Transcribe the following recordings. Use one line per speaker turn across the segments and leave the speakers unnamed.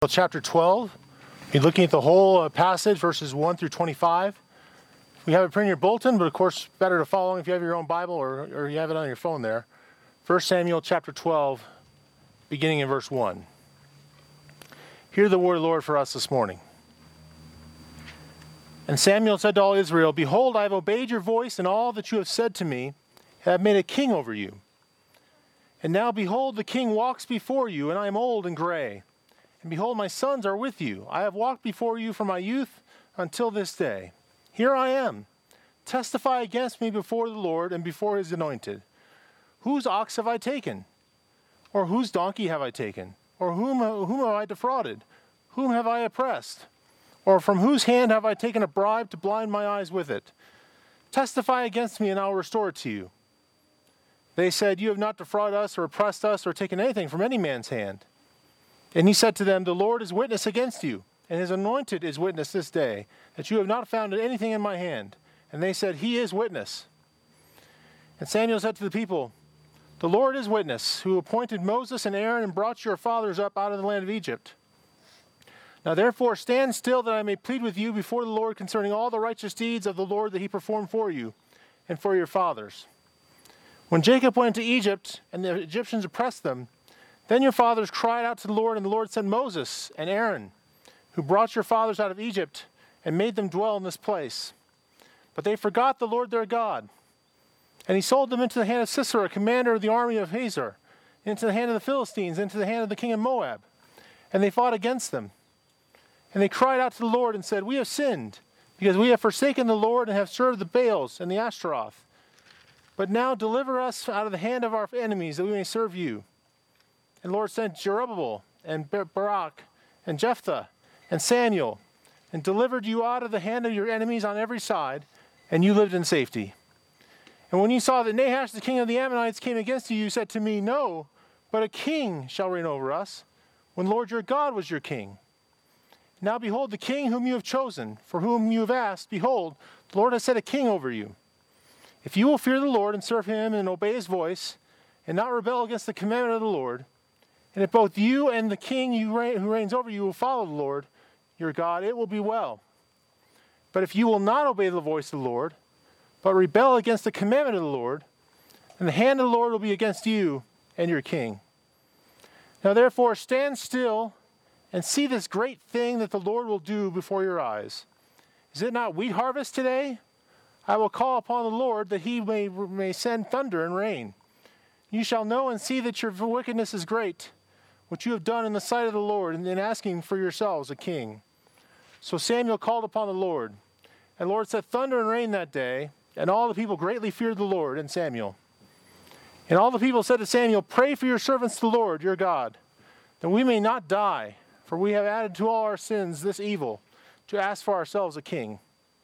Chapter 12. You're looking at the whole passage, verses 1 through 25. We have it printed in your bulletin, but of course, better to follow if you have your own Bible or you have it on your phone there. 1 Samuel chapter 12, beginning in verse 1. Hear the word of the Lord for us this morning. And Samuel said to all Israel, "Behold, I have obeyed your voice and all that you have said to me, and have made a king over you. And now behold, the king walks before you, and I am old and gray. And behold, my sons are with you. I have walked before you from my youth until this day. Here I am. Testify against me before the Lord and before his anointed. Whose ox have I taken? Or whose donkey have I taken? Or whom have I defrauded? Whom have I oppressed? Or from whose hand have I taken a bribe to blind my eyes with it? Testify against me, and I will restore it to you." They said, "You have not defrauded us or oppressed us or taken anything from any man's hand." And he said to them, "The Lord is witness against you, and his anointed is witness this day, that you have not found anything in my hand." And they said, "He is witness." And Samuel said to the people, "The Lord is witness, who appointed Moses and Aaron and brought your fathers up out of the land of Egypt. Now therefore stand still, that I may plead with you before the Lord concerning all the righteous deeds of the Lord that he performed for you and for your fathers. When Jacob went to Egypt and the Egyptians oppressed them, then your fathers cried out to the Lord, and the Lord sent Moses and Aaron, who brought your fathers out of Egypt and made them dwell in this place. But they forgot the Lord their God. And he sold them into the hand of Sisera, commander of the army of Hazor, into the hand of the Philistines, into the hand of the king of Moab. And they fought against them. And they cried out to the Lord and said, 'We have sinned, because we have forsaken the Lord and have served the Baals and the Ashtaroth. But now deliver us out of the hand of our enemies, that we may serve you.' And the Lord sent Jerubbaal and Barak and Jephthah and Samuel, and delivered you out of the hand of your enemies on every side, and you lived in safety. And when you saw that Nahash, the king of the Ammonites, came against you, you said to me, 'No, but a king shall reign over us,' when the Lord your God was your king. Now behold, the king whom you have chosen, for whom you have asked, behold, the Lord has set a king over you. If you will fear the Lord and serve him and obey his voice, and not rebel against the commandment of the Lord, and if both you and the king who reigns over you will follow the Lord your God, it will be well. But if you will not obey the voice of the Lord, but rebel against the commandment of the Lord, then the hand of the Lord will be against you and your king. Now therefore stand still and see this great thing that the Lord will do before your eyes. Is it not wheat harvest today? I will call upon the Lord, that he may send thunder and rain. You shall know and see that your wickedness is great, what you have done in the sight of the Lord, and in asking for yourselves a king." So Samuel called upon the Lord, and the Lord sent thunder and rain that day, and all the people greatly feared the Lord and Samuel. And all the people said to Samuel, "Pray for your servants the Lord your God, that we may not die, for we have added to all our sins this evil, to ask for ourselves a king."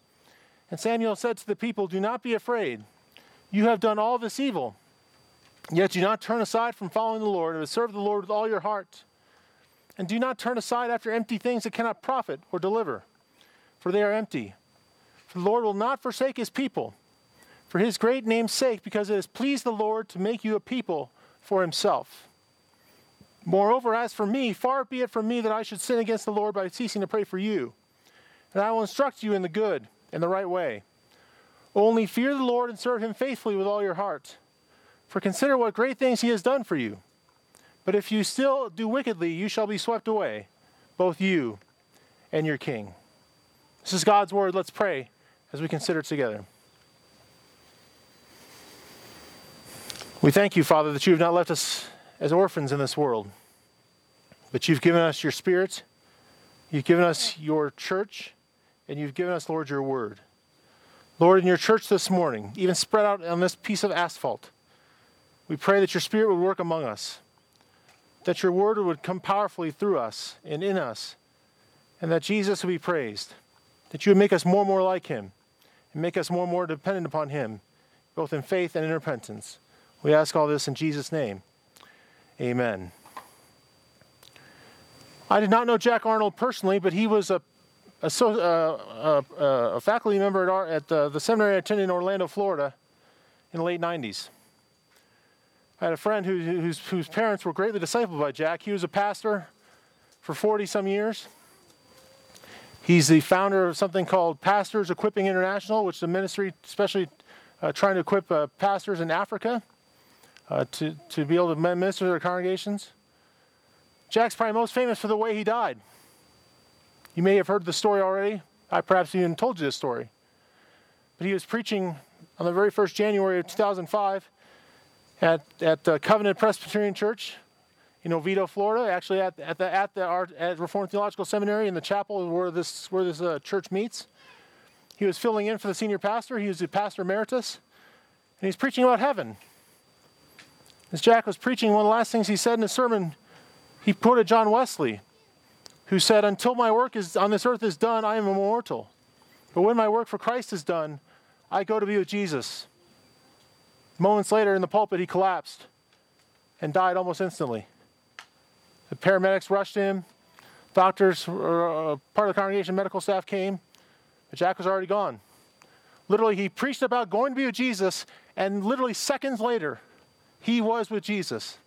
And Samuel said to the people, "Do not be afraid. You have done all this evil. Yet do not turn aside from following the Lord, and serve the Lord with all your heart. And do not turn aside after empty things that cannot profit or deliver, for they are empty. For the Lord will not forsake his people, for his great name's sake, because it has pleased the Lord to make you a people for himself. Moreover, as for me, far be it from me that I should sin against the Lord by ceasing to pray for you. And I will instruct you in the good and the right way. Only fear the Lord and serve him faithfully with all your heart. For consider what great things he has done for you. But if you still do wickedly, you shall be swept away, both you and your king." This is God's word. Let's pray as we consider it together. We thank you, Father, that you have not left us as orphans in this world, but you've given us your Spirit, you've given us your church, and you've given us, Lord, your word. Lord, in your church this morning, even spread out on this piece of asphalt, we pray that your Spirit would work among us, that your word would come powerfully through us and in us, and that Jesus would be praised, that you would make us more and more like him, and make us more and more dependent upon him, both in faith and in repentance. We ask all this in Jesus' name. Amen. I did not know Jack Arnold personally, but he was a faculty member at the seminary I attended in Orlando, Florida in the late 90s. I had a friend whose parents were greatly discipled by Jack. He was a pastor for 40-some years. He's the founder of something called Pastors Equipping International, which is a ministry especially trying to equip pastors in Africa to be able to minister to their congregations. Jack's probably most famous for the way he died. You may have heard the story already. I perhaps even told you this story. But he was preaching on the very first January of 2005 at Covenant Presbyterian Church in Oviedo, Florida, actually at Reformed Theological Seminary in the chapel where this church meets. He was filling in for the senior pastor. He was the pastor emeritus, and he's preaching about heaven. As Jack was preaching, one of the last things he said in his sermon, he quoted John Wesley, who said, "Until my work on this earth is done, I am immortal. But when my work for Christ is done, I go to be with Jesus." Moments later in the pulpit, he collapsed and died almost instantly. The paramedics rushed him. Doctors, part of the congregation, medical staff came, but Jack was already gone. Literally, he preached about going to be with Jesus, and literally seconds later, he was with Jesus.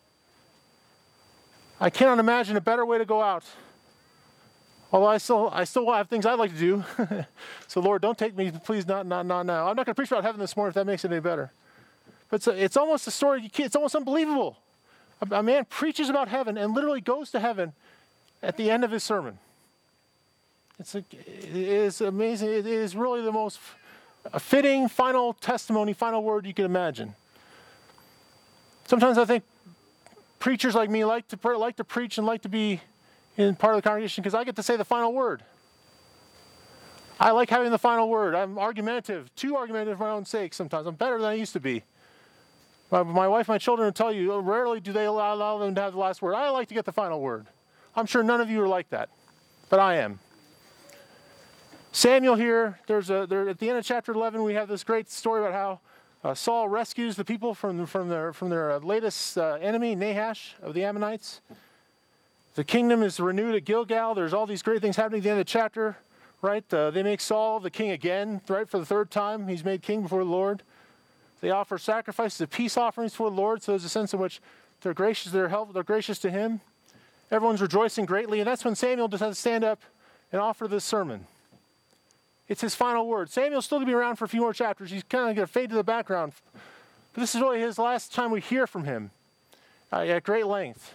I cannot imagine a better way to go out. Although I still have things I'd like to do. So Lord, don't take me, please, not now. I'm not going to preach about heaven this morning if that makes it any better. But it's almost a story, it's almost unbelievable. A man preaches about heaven and literally goes to heaven at the end of his sermon. It is amazing. It is really the most fitting final testimony, final word you can imagine. Sometimes I think preachers like me like to preach and like to be in part of the congregation because I get to say the final word. I like having the final word. I'm argumentative, too argumentative for my own sake sometimes. I'm better than I used to be. My wife, my children will tell you, rarely do they allow them to have the last word. I like to get the final word. I'm sure none of you are like that, but I am. Samuel here, at the end of chapter 11, we have this great story about how Saul rescues the people from their latest enemy, Nahash of the Ammonites. The kingdom is renewed at Gilgal. There's all these great things happening at the end of the chapter, right? They make Saul the king again, right, for the third time. He's made king before the Lord. They offer sacrifices of peace offerings for the Lord, so there's a sense in which they're gracious, they're gracious to him. Everyone's rejoicing greatly, and that's when Samuel just has to stand up and offer this sermon. It's his final word. Samuel's still to be around for a few more chapters. He's kind of going to fade to the background. But this is really his last time we hear from him at great length.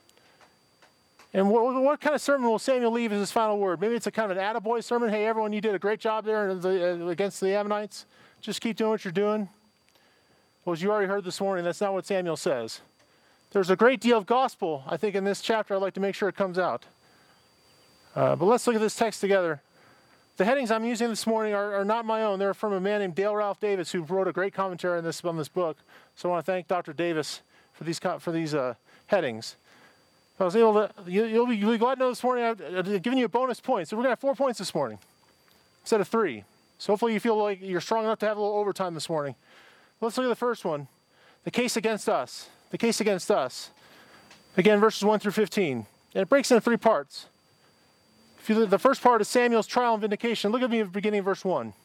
And what kind of sermon will Samuel leave as his final word? Maybe it's a kind of an attaboy sermon. Hey, everyone, you did a great job there against the Ammonites. Just keep doing what you're doing. Well, as you already heard this morning, that's not what Samuel says. There's a great deal of gospel, I think, in this chapter. I'd like to make sure it comes out. But let's look at this text together. The headings I'm using this morning are not my own. They're from a man named Dale Ralph Davis, who wrote a great commentary on this book. So I want to thank Dr. Davis for these headings. I was able to. You'll be glad to know this morning I've given you a bonus point. So we're going to have 4 points this morning instead of 3. So hopefully you feel like you're strong enough to have a little overtime this morning. Let's look at the first one. The case against us. The case against us. Again, verses 1 through 15. And it breaks into 3 parts. The first part is Samuel's trial and vindication. Look at me at the beginning of verse 1.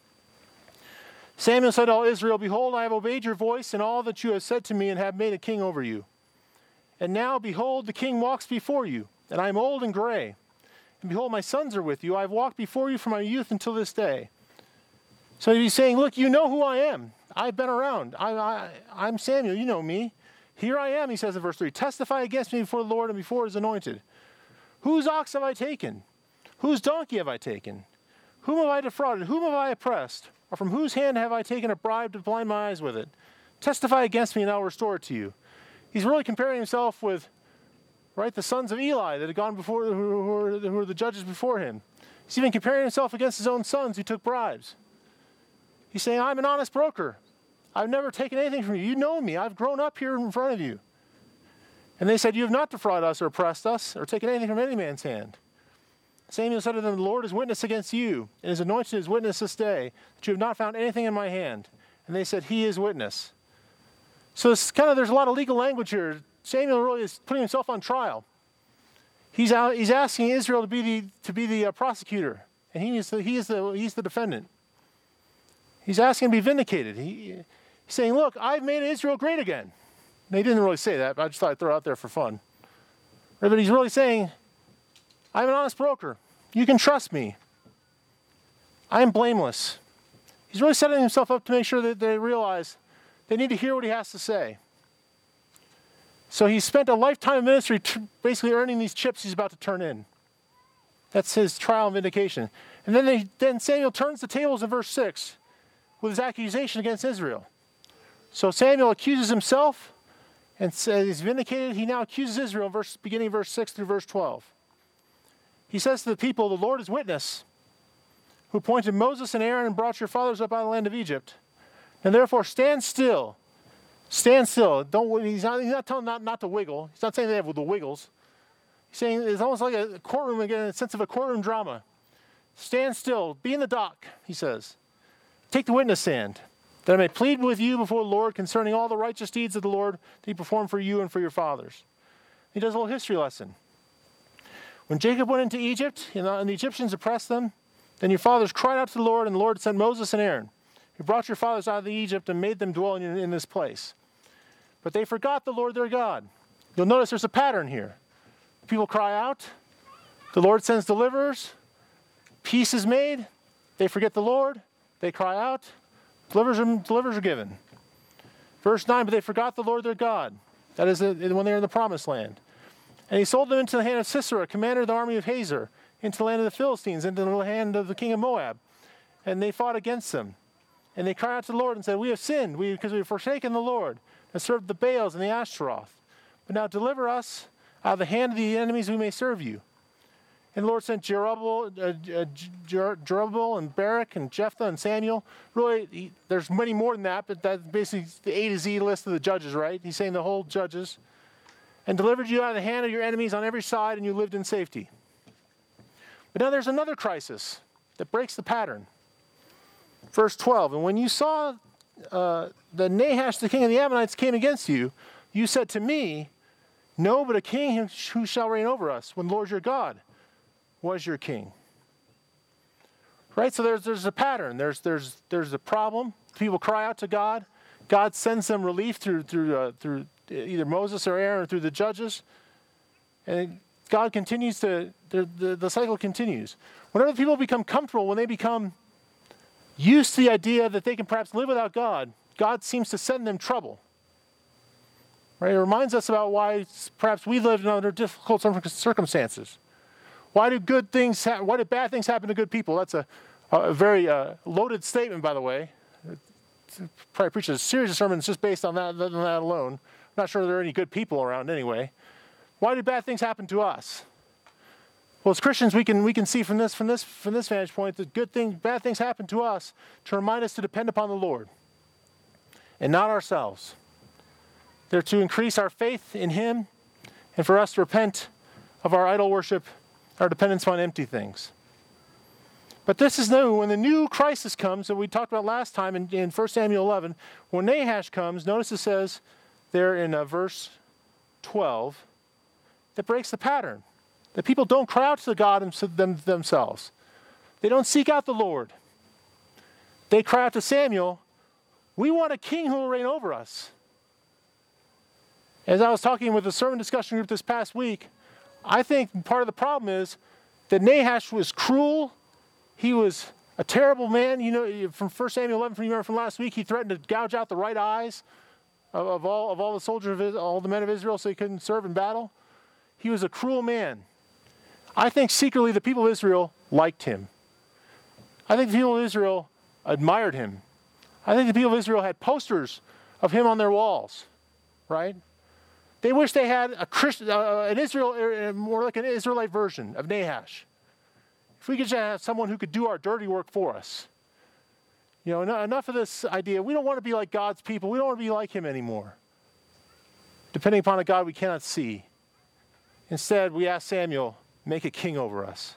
Samuel said to all Israel, "Behold, I have obeyed your voice and all that you have said to me and have made a king over you. And now, behold, the king walks before you, and I am old and gray. And behold, my sons are with you. I have walked before you from my youth until this day." So he's saying, look, you know who I am. I've been around. I'm Samuel. You know me. Here I am, he says in verse 3. "Testify against me before the Lord and before his anointed. Whose ox have I taken? Whose donkey have I taken? Whom have I defrauded? Whom have I oppressed? Or from whose hand have I taken a bribe to blind my eyes with it? Testify against me and I'll restore it to you." He's really comparing himself with, right, the sons of Eli that had gone before, who were the judges before him. He's even comparing himself against his own sons who took bribes. He's saying, "I'm an honest broker. I've never taken anything from you. You know me. I've grown up here in front of you." And they said, "You have not defrauded us or oppressed us or taken anything from any man's hand." Samuel said to them, "The Lord is witness against you, and his anointed is witness this day, that you have not found anything in my hand." And they said, "He is witness." So it's there's a lot of legal language here. Samuel really is putting himself on trial. He's asking Israel to be the prosecutor, and he's the defendant. He's asking to be vindicated. He's saying, "Look, I've made Israel great again." And he didn't really say that, but I just thought I'd throw it out there for fun. Right, but he's really saying, I'm an honest broker. You can trust me. I am blameless. He's really setting himself up to make sure that they realize they need to hear what he has to say. So he spent a lifetime of ministry basically earning these chips he's about to turn in. That's his trial and vindication. And then Samuel turns the tables in verse 6 with his accusation against Israel. So Samuel accuses himself and says he's vindicated. He now accuses Israel, beginning verse 6 through verse 12. He says to the people, the Lord is witness, who appointed Moses and Aaron and brought your fathers up out of the land of Egypt. And therefore stand still. Stand still. He's not telling them not to wiggle. He's not saying they have the wiggles. He's saying it's almost like a courtroom, again, in a sense of a courtroom drama. Stand still. Be in the dock, he says. Take the witness stand, that I may plead with you before the Lord concerning all the righteous deeds of the Lord that he performed for you and for your fathers. He does a little history lesson. When Jacob went into Egypt, and the Egyptians oppressed them, then your fathers cried out to the Lord, and the Lord sent Moses and Aaron, who brought your fathers out of Egypt and made them dwell in this place. But they forgot the Lord their God. You'll notice there's a pattern here. People cry out. The Lord sends deliverers. Peace is made. They forget the Lord. They cry out. Deliverers are given. Verse 9, but they forgot the Lord their God. That is when they were in the promised land. And he sold them into the hand of Sisera, commander of the army of Hazor, into the land of the Philistines, into the hand of the king of Moab. And they fought against them. And they cried out to the Lord and said, we have sinned because we have forsaken the Lord and served the Baals and the Ashtaroth. But now deliver us out of the hand of the enemies, we may serve you. And the Lord sent Jerubbabel and Barak and Jephthah and Samuel. Really, there's many more than that, but that's basically the A to Z list of the judges, right? He's saying the whole judges. And delivered you out of the hand of your enemies on every side, and you lived in safety. But now there's another crisis that breaks the pattern. Verse 12, and when you saw that Nahash, the king of the Ammonites, came against you, you said to me, no, but a king who shall reign over us, when the Lord your God was your king. Right? So there's a pattern. There's a problem. People cry out to God. God sends them relief through either Moses or Aaron or through the judges. And God continues the cycle continues. Whenever people become comfortable, when they become used to the idea that they can perhaps live without God, God seems to send them trouble. Right? It reminds us about why perhaps we live under difficult circumstances. Why do bad things happen to good people? That's a very loaded statement, by the way. Probably preach a series of sermons just based on that alone. I'm not sure there are any good people around anyway. Why do bad things happen to us? Well, as Christians, we can see from this vantage point that bad things happen to us to remind us to depend upon the Lord and not ourselves. They're to increase our faith in Him and for us to repent of our idol worship, our dependence on empty things. But this is new. When the new crisis comes that we talked about last time in 1 Samuel 11, when Nahash comes, notice it says there in verse 12, that breaks the pattern. That people don't cry out to God themselves. They don't seek out the Lord. They cry out to Samuel, we want a king who will reign over us. As I was talking with the sermon discussion group this past week, I think part of the problem is that Nahash was cruel. He was a terrible man. You know, from 1 Samuel 11, from you remember from last week, he threatened to gouge out the right eyes of all the soldiers, all the men of Israel, so he couldn't serve in battle. He was a cruel man. I think secretly the people of Israel liked him. I think the people of Israel admired him. I think the people of Israel had posters of him on their walls, right? They wish they had more like an Israelite version of Nahash. If we could just have someone who could do our dirty work for us. You know, enough of this idea. We don't want to be like God's people. We don't want to be like him anymore, depending upon a God we cannot see. Instead, we ask Samuel, make a king over us.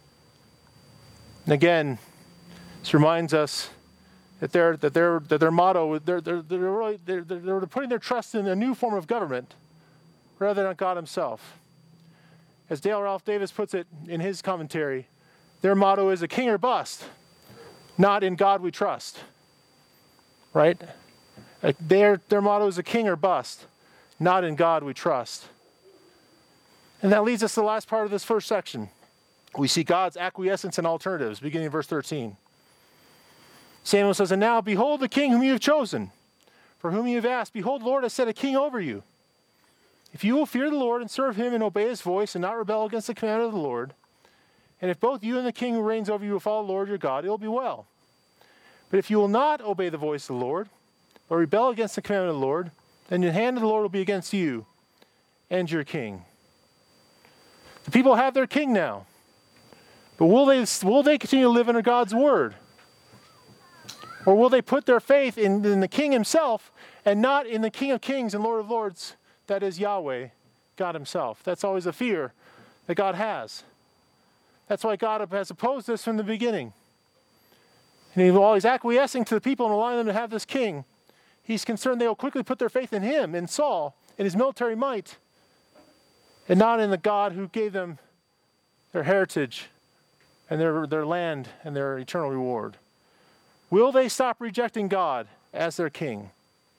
And again, this reminds us that their motto, they're putting their trust in a new form of government rather than God himself. As Dale Ralph Davis puts it in his commentary, their motto is a king or bust, not in God we trust. Right? Their motto is a king or bust, not in God we trust. And that leads us to the last part of this first section, We see God's acquiescence and alternatives, beginning in verse 13. Samuel says, "And now, behold the king whom you have chosen, for whom you have asked. Behold, the Lord has set a king over you. If you will fear the Lord and serve him and obey his voice and not rebel against the command of the Lord, and if both you and the king who reigns over you will follow the Lord your God, it will be well. But if you will not obey the voice of the Lord, or rebel against the command of the Lord, then the hand of the Lord will be against you and your king." The people have their king now. But will they continue to live under God's word? Or will they put their faith in the king himself and not in the King of Kings and Lord of Lords, that is Yahweh, God himself? That's always a fear that God has. That's why God has opposed this from the beginning. And while he's acquiescing to the people and allowing them to have this king, he's concerned they will quickly put their faith in him, in Saul, in his military might, and not in the God who gave them their heritage and their land and their eternal reward. Will they stop rejecting God as their king?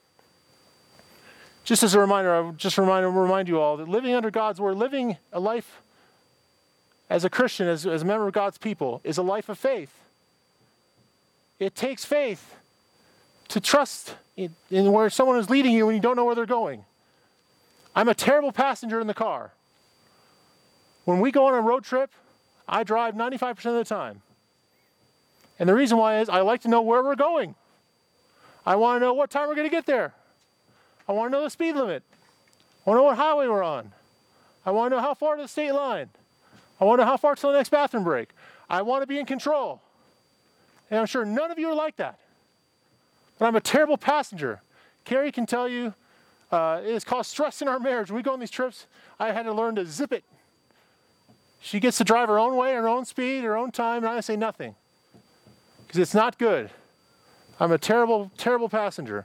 Just as a reminder, I would just remind you all that living under God's word, living a life as a Christian, as a member of God's people, is a life of faith. It takes faith to trust in where someone is leading you when you don't know where they're going. I'm a terrible passenger in the car. When we go on a road trip, I drive 95% of the time. And the reason why is I like to know where we're going. I want to know what time we're going to get there. I want to know the speed limit. I want to know what highway we're on. I want to know how far to the state line. I want to know how far to the next bathroom break. I want to be in control. And I'm sure none of you are like that. But I'm a terrible passenger. Carrie can tell you it has caused stress in our marriage. When we go on these trips, I had to learn to zip it. She gets to drive her own way, her own speed, her own time, and I say nothing. Because it's not good. I'm a terrible, terrible passenger.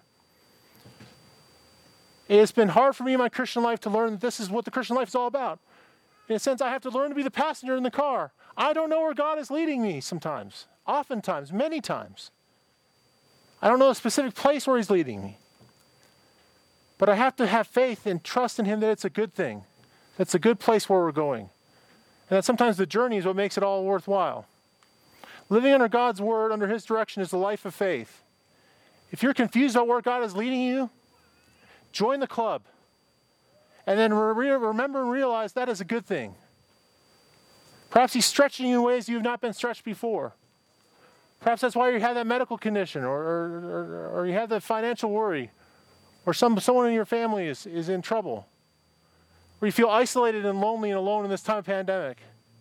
It's been hard for me in my Christian life to learn that this is what the Christian life is all about. In a sense, I have to learn to be the passenger in the car. I don't know where God is leading me sometimes, oftentimes, many times. I don't know a specific place where he's leading me. But I have to have faith and trust in him that it's a good thing. That's a good place where we're going. And that sometimes the journey is what makes it all worthwhile. Living under God's word, under his direction, is a life of faith. If you're confused about where God is leading you, join the club. And then remember and realize that is a good thing. Perhaps he's stretching you in ways you've not been stretched before. Perhaps that's why you have that medical condition, or you have the financial worry, or someone in your family is in trouble, or you feel isolated and lonely and alone in this time of pandemic.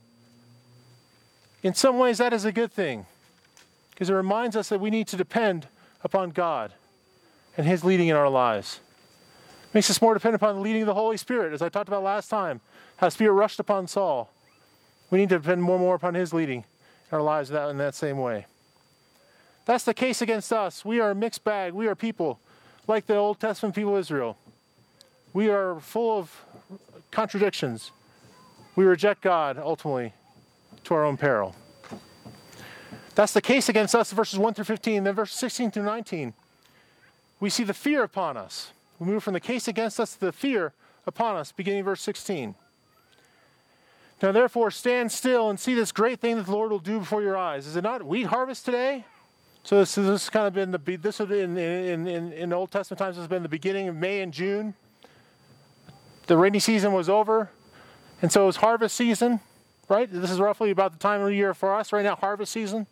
In some ways, that is a good thing, because it reminds us that we need to depend upon God and his leading in our lives. It makes us more dependent upon the leading of the Holy Spirit, as I talked about last time, how the Spirit rushed upon Saul. We need to depend more and more upon his leading in our lives in that same way. That's the case against us. We are a mixed bag. We are people like the Old Testament people of Israel. We are full of contradictions. We reject God, ultimately, to our own peril. That's the case against us, verses 1 through 15. Then verses 16 through 19, we see the fear upon us. We move from the case against us to the fear upon us, beginning verse 16. Now therefore stand still and see this great thing that the Lord will do before your eyes. Is it not wheat harvest today? So this has kind of been in Old Testament times, has been the beginning of May and June. The rainy season was over, and so it was harvest season, right? This is roughly about the time of the year for us right now, harvest season.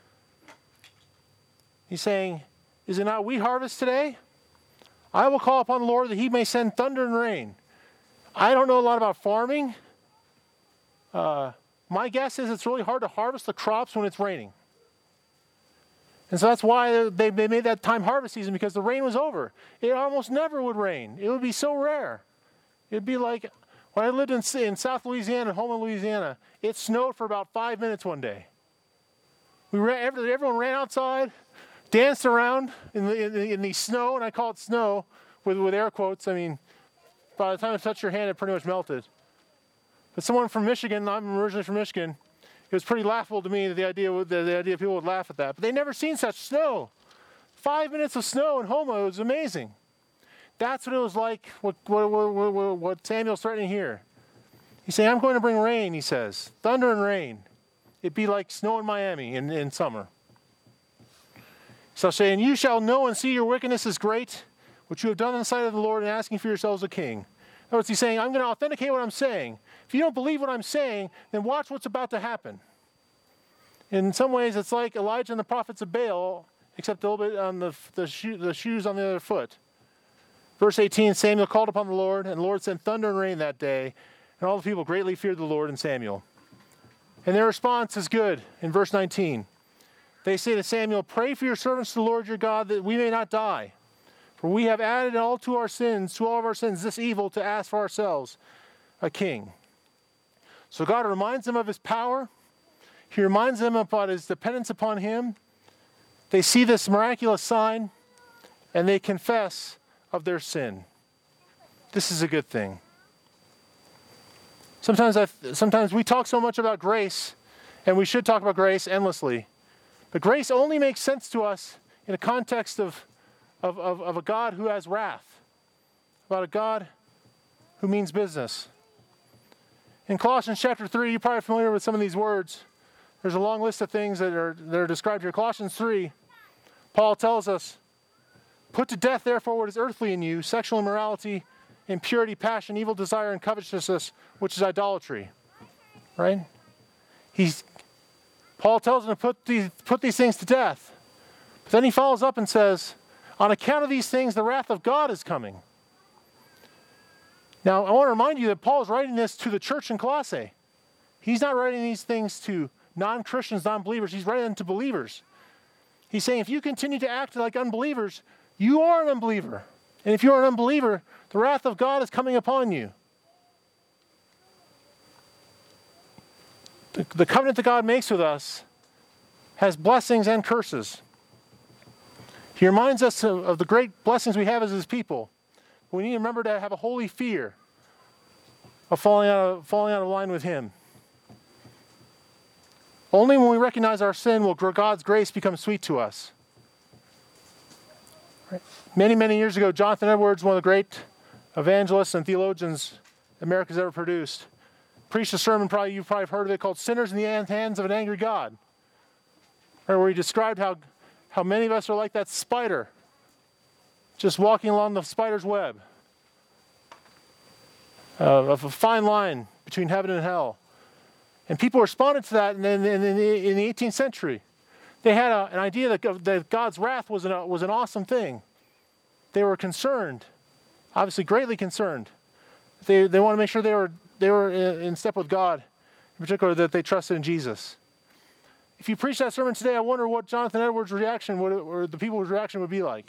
He's saying, is it not wheat harvest today? I will call upon the Lord that he may send thunder and rain. I don't know a lot about farming. My guess is it's really hard to harvest the crops when it's raining. And so that's why they made that time harvest season, because the rain was over. It almost never would rain. It would be so rare. It would be like when I lived in South Louisiana, Houma, Louisiana, it snowed for about 5 minutes one day. Everyone ran outside, danced around in the snow, and I call it snow with air quotes. I mean, by the time it touched your hand, it pretty much melted. But someone from Michigan, I'm originally from Michigan, it was pretty laughable to me that the idea people would laugh at that. But they never seen such snow. 5 minutes of snow in Houma, it was amazing. That's what it was like, what Samuel's threatening here. He's saying, I'm going to bring rain, he says. Thunder and rain. it'd be like snow in Miami in summer. So saying, you shall know and see your wickedness is great, what you have done in the sight of the Lord, and asking for yourselves a king. In other words, he's saying, I'm going to authenticate what I'm saying. If you don't believe what I'm saying, then watch what's about to happen. In some ways, it's like Elijah and the prophets of Baal, except a little bit on the shoes on the other foot. Verse 18, Samuel called upon the Lord, and the Lord sent thunder and rain that day, and all the people greatly feared the Lord and Samuel. And their response is good in verse 19. They say to Samuel, pray for your servants to the Lord your God, that we may not die. For we have added all to our sins, to all of our sins, this evil to ask for ourselves a king. So God reminds them of his power. He reminds them about his dependence upon him. They see this miraculous sign, and they confess of their sin. This is a good thing. Sometimes we talk so much about grace, and we should talk about grace endlessly. But grace only makes sense to us in a context of a God who has wrath, about a God who means business. In Colossians chapter 3, you're probably familiar with some of these words. There's a long list of things that are described here. Colossians 3, Paul tells us, put to death, therefore, what is earthly in you, sexual immorality, impurity, passion, evil desire, and covetousness, which is idolatry. Right? Paul tells them to put these things to death. But then he follows up and says, on account of these things, the wrath of God is coming. Now, I want to remind you that Paul is writing this to the church in Colossae. He's not writing these things to non-Christians, non-believers. He's writing them to believers. He's saying, if you continue to act like unbelievers, you are an unbeliever. And if you're an unbeliever, the wrath of God is coming upon you. The covenant that God makes with us has blessings and curses. He reminds us of the great blessings we have as his people. We need to remember to have a holy fear of falling out of line with him. Only when we recognize our sin will God's grace become sweet to us. Right? Many, many years ago, Jonathan Edwards, one of the great evangelists and theologians America's ever produced, preached a sermon, you've probably heard of it, called Sinners in the Hands of an Angry God, where he described how many of us are like that spider, just walking along the spider's web of a fine line between heaven and hell. And people responded to that in the 18th century. They had an idea that God's wrath was an awesome thing. They were concerned, obviously greatly concerned. They want to make sure they were in step with God, in particular that they trusted in Jesus. If you preach that sermon today, I wonder what Jonathan Edwards' reaction or the people's reaction would be like.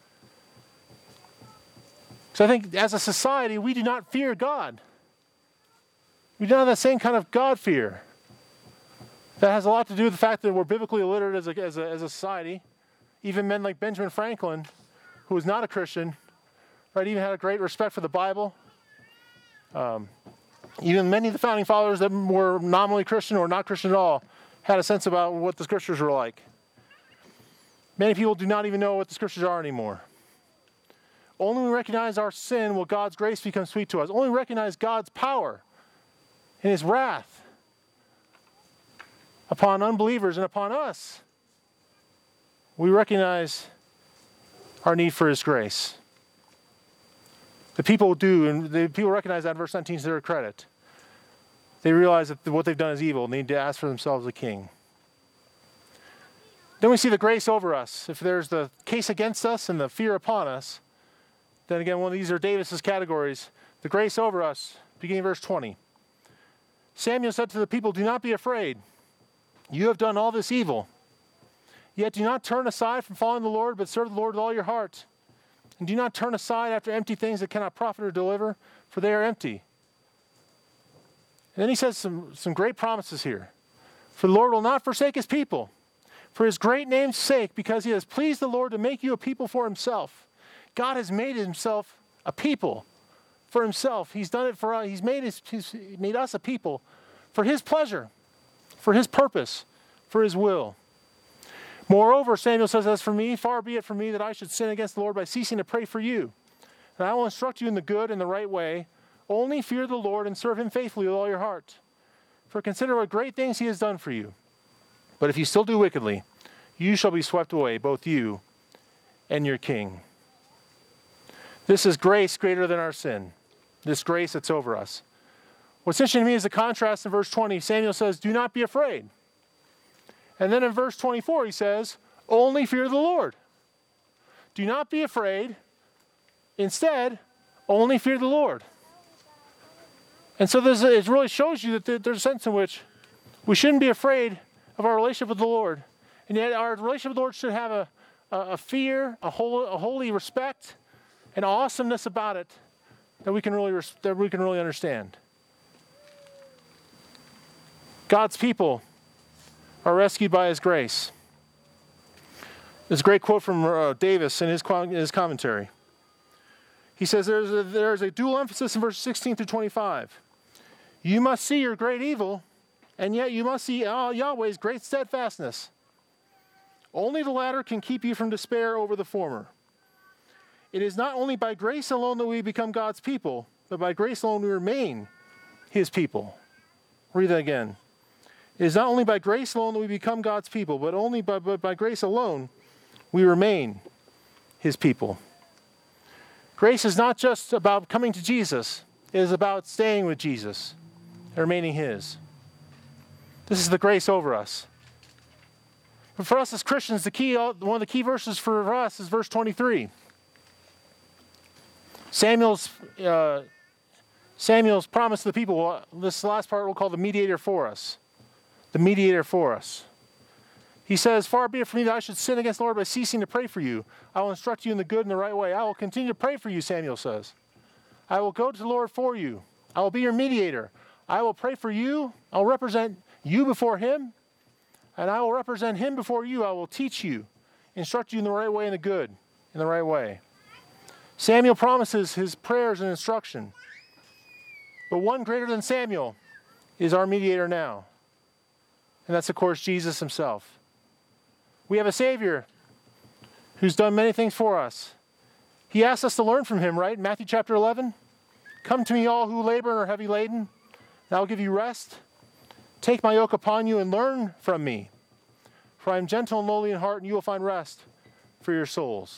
So I think as a society, we do not fear God. We don't have that same kind of God fear. That has a lot to do with the fact that we're biblically illiterate as a society. Even men like Benjamin Franklin, who was not a Christian, right, even had a great respect for the Bible. Even many of the founding fathers that were nominally Christian or not Christian at all had a sense about what the scriptures were like. Many people do not even know what the scriptures are anymore. Only when we recognize our sin will God's grace become sweet to us. Only when we recognize God's power and his wrath upon unbelievers and upon us, we recognize our need for his grace. The people do, and the people recognize that in verse 19 to their credit. They realize that what they've done is evil. They need to ask for themselves a king. Then we see the grace over us. If there's the case against us and the fear upon us, then again, one of these are Davis's categories. The grace over us, beginning verse 20. Samuel said to the people, do not be afraid. You have done all this evil. Yet do not turn aside from following the Lord, but serve the Lord with all your heart. And do not turn aside after empty things that cannot profit or deliver, for they are empty. And then he says some great promises here. For the Lord will not forsake his people, for his great name's sake, because he has pleased the Lord to make you a people for himself. God has made himself a people for himself. He's done it for us. He's made us a people for his pleasure, for his purpose, for his will. Moreover, Samuel says, as for me, far be it from me that I should sin against the Lord by ceasing to pray for you. And I will instruct you in the good and the right way. Only fear the Lord and serve him faithfully with all your heart. For consider what great things he has done for you. But if you still do wickedly, you shall be swept away, both you and your king. This is grace greater than our sin. This grace that's over us. What's interesting to me is the contrast in verse 20. Samuel says, do not be afraid. And then in verse 24 he says, only fear the Lord. Do not be afraid. Instead, only fear the Lord. And so it really shows you that there's a sense in which we shouldn't be afraid of our relationship with the Lord. And yet our relationship with the Lord should have a fear, a holy respect, an awesomeness about it that we can really understand. God's people are rescued by his grace. There's a great quote from Davis in his commentary. He says there's a dual emphasis in verses 16 through 25. You must see your great evil, and yet you must see Yahweh's great steadfastness. Only the latter can keep you from despair over the former. It is not only by grace alone that we become God's people, but by grace alone we remain his people. Read that again. It is not only by grace alone that we become God's people, but only by grace alone we remain his people. Grace is not just about coming to Jesus. It is about staying with Jesus and remaining his. This is the grace over us. But for us as Christians, one of the key verses for us is verse 23. Samuel's promise to the people, this last part we'll call the mediator for us. The mediator for us. He says, far be it from me that I should sin against the Lord by ceasing to pray for you. I will instruct you in the good and the right way. I will continue to pray for you, Samuel says. I will go to the Lord for you. I will be your mediator. I will pray for you. I will represent you before him. And I will represent him before you. I will teach you, instruct you in the right way and the good, in the right way. Samuel promises his prayers and instruction. But one greater than Samuel is our mediator now. And that's, of course, Jesus himself. We have a Savior who's done many things for us. He asks us to learn from him, right? In Matthew chapter 11, come to me all who labor and are heavy laden, and I will give you rest. Take my yoke upon you and learn from me. For I am gentle and lowly in heart, and you will find rest for your souls.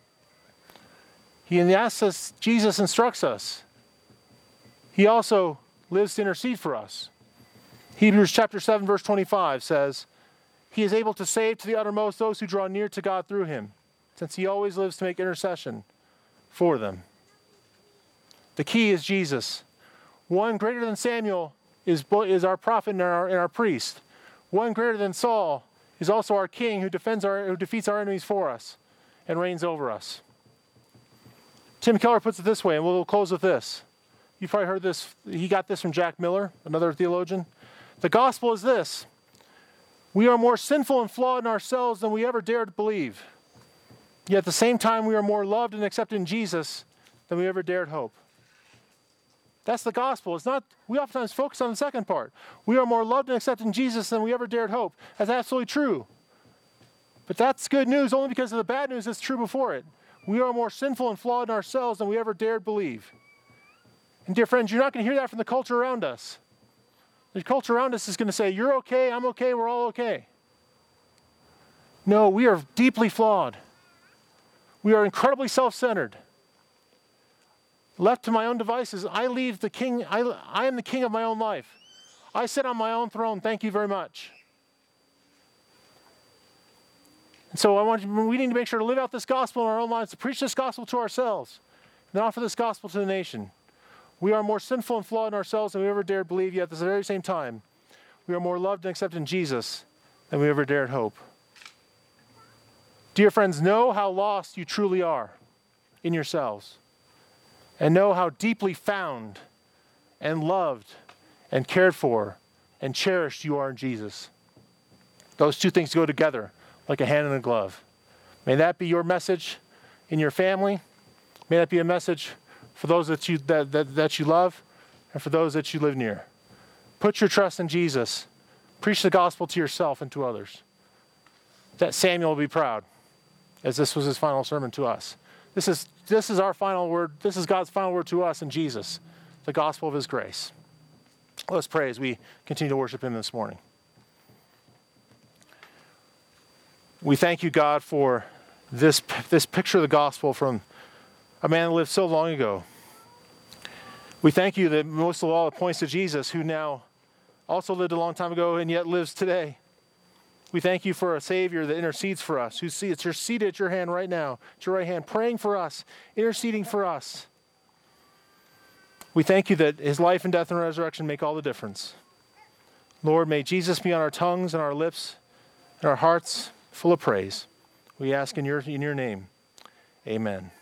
He asks us, Jesus instructs us. He also lives to intercede for us. Hebrews chapter 7, verse 25 says, he is able to save to the uttermost those who draw near to God through him, since he always lives to make intercession for them. The key is Jesus. One greater than Samuel is our prophet and our priest. One greater than Saul is also our king who defeats our enemies for us and reigns over us. Tim Keller puts it this way, and we'll close with this. You've probably heard this. He got this from Jack Miller, another theologian. The gospel is this. We are more sinful and flawed in ourselves than we ever dared to believe. Yet at the same time, we are more loved and accepted in Jesus than we ever dared hope. That's the gospel. It's not, we oftentimes focus on the second part. We are more loved and accepted in Jesus than we ever dared hope. That's absolutely true. But that's good news only because of the bad news that's true before it. We are more sinful and flawed in ourselves than we ever dared believe. And dear friends, you're not going to hear that from the culture around us. The culture around us is going to say, you're okay, I'm okay, we're all okay. No, we are deeply flawed. We are incredibly self-centered. Left to my own devices, I leave the king. I am the king of my own life. I sit on my own throne. Thank you very much. And so we need to make sure to live out this gospel in our own lives, to preach this gospel to ourselves, and offer this gospel to the nation. We are more sinful and flawed in ourselves than we ever dared believe, yet at the very same time, we are more loved and accepted in Jesus than we ever dared hope. Dear friends, know how lost you truly are in yourselves, and know how deeply found and loved and cared for and cherished you are in Jesus. Those two things go together like a hand in a glove. May that be your message in your family. May that be a message for those that you love and for those that you live near. Put your trust in Jesus. Preach the gospel to yourself and to others. That Samuel will be proud, as this was his final sermon to us. This is our final word. This is God's final word to us in Jesus, the gospel of his grace. Let's pray as we continue to worship him this morning. We thank you, God, for this picture of the gospel from a man that lived so long ago. We thank you that most of all it points to Jesus, who now also lived a long time ago and yet lives today. We thank you for a Savior that intercedes for us, who's seated at your hand right now, at your right hand, praying for us, interceding for us. We thank you that his life and death and resurrection make all the difference. Lord, may Jesus be on our tongues and our lips and our hearts full of praise. We ask in your name. Amen.